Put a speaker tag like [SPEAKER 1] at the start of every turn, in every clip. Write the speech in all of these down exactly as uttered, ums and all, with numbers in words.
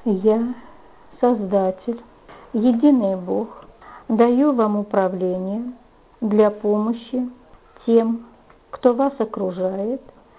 [SPEAKER 1] Я, Создатель, Единый Бог, даю вам управление для помощи тем, кто вас окружает,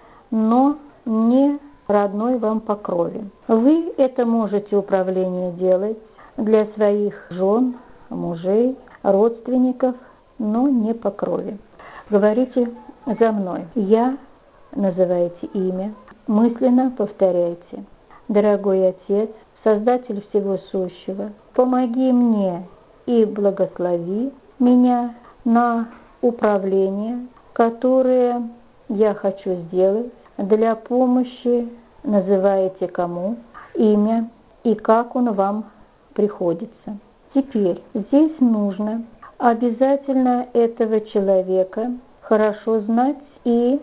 [SPEAKER 1] но не родной вам по крови. Вы это можете управление делать для своих жен, мужей, родственников, но не по крови. Говорите за мной. Я, называете имя, мысленно повторяйте. Дорогой Отец, Создатель всего сущего, помоги мне и благослови меня на управление, которое я хочу сделать для помощи. Называете кому, имя и как он вам приходится. Теперь здесь нужно обязательно этого человека хорошо знать и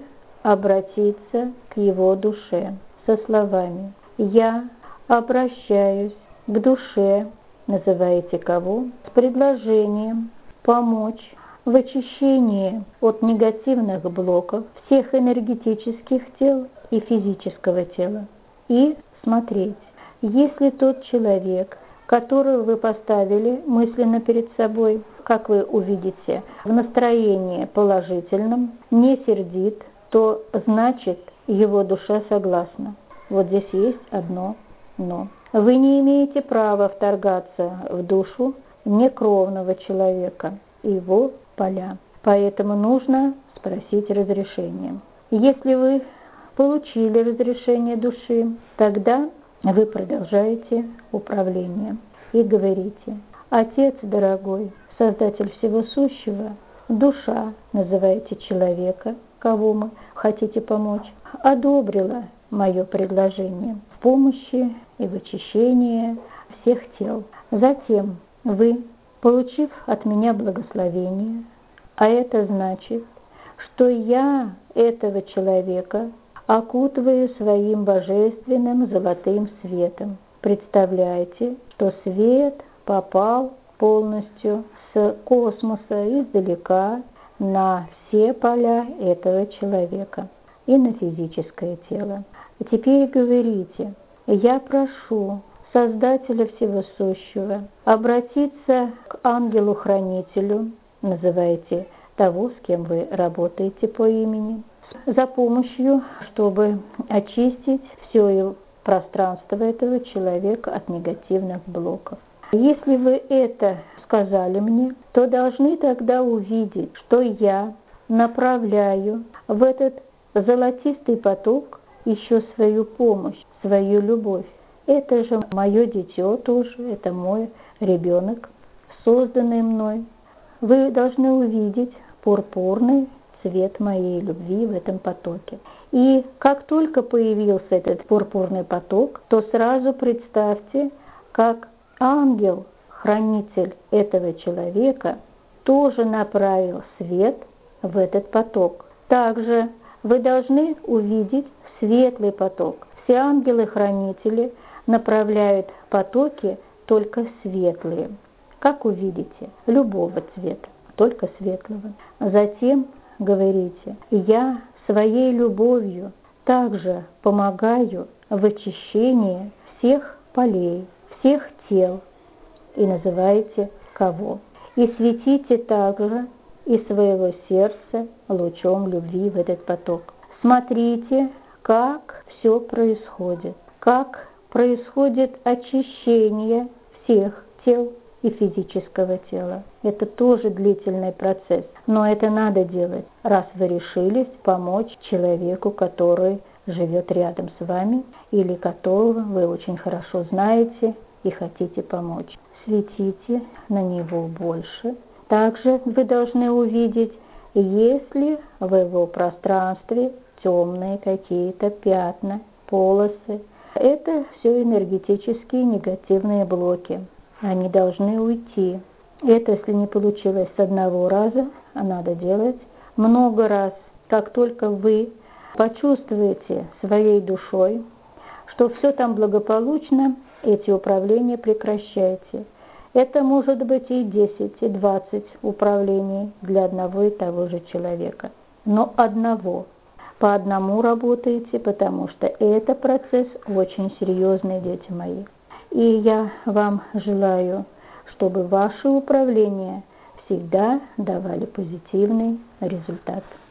[SPEAKER 1] обратиться к его душе со словами «Я обращаюсь к душе», называете кого, с предложением помочь в очищении от негативных блоков всех энергетических тел и физического тела. И смотреть, если тот человек, которую вы поставили мысленно перед собой, как вы увидите, в настроении положительном, не сердит, то значит его душа согласна. Вот здесь есть одно «но». Вы не имеете права вторгаться в душу некровного человека и его поля. Поэтому нужно спросить разрешение. Если вы получили разрешение души, тогда вы продолжаете управление и говорите: «Отец дорогой, Создатель всего сущего, душа, называете человека, кого мы хотите помочь, одобрила мое предложение в помощи и в очищении всех тел. Затем вы, получив от меня благословение, а это значит, что я этого человека окутываю своим божественным золотым светом. Представляете, что свет попал полностью с космоса издалека на все поля этого человека и на физическое тело. И теперь говорите: я прошу Создателя всего сущего обратиться к ангелу-хранителю, называете того, с кем вы работаете по имени, за помощью, чтобы очистить все пространство этого человека от негативных блоков. Если вы это сказали мне, то должны тогда увидеть, что я направляю в этот золотистый поток еще свою помощь, свою любовь. Это же мое дитё тоже, это мой ребенок, созданный мной. Вы должны увидеть пурпурный цвет моей любви в этом потоке. И как только появился этот пурпурный поток, то сразу представьте, как ангел, хранитель этого человека, тоже направил свет в этот поток. Также вы должны увидеть светлый поток. Все ангелы-хранители направляют потоки только светлые. Как увидите, любого цвета, только светлого. Затем говорите: я своей любовью также помогаю в очищении всех полей, всех тел. И называете кого. И светите также из своего сердца лучом любви в этот поток. Смотрите, как все происходит, как происходит очищение всех тел и физического тела. Это тоже длительный процесс, но это надо делать, раз вы решились помочь человеку, который живет рядом с вами или которого вы очень хорошо знаете и хотите помочь. Светите на него больше. Также вы должны увидеть, если в его пространстве темные какие-то пятна, полосы. Это все энергетические негативные блоки. Они должны уйти. Это, если не получилось с одного раза, а надо делать много раз. Как только вы почувствуете своей душой, что все там благополучно, эти управления прекращайте. Это может быть и десять, и двадцать управлений для одного и того же человека. Но одного. По одному работаете, потому что это процесс очень серьезный, дети мои. И я вам желаю, чтобы ваши управления всегда давали позитивный результат.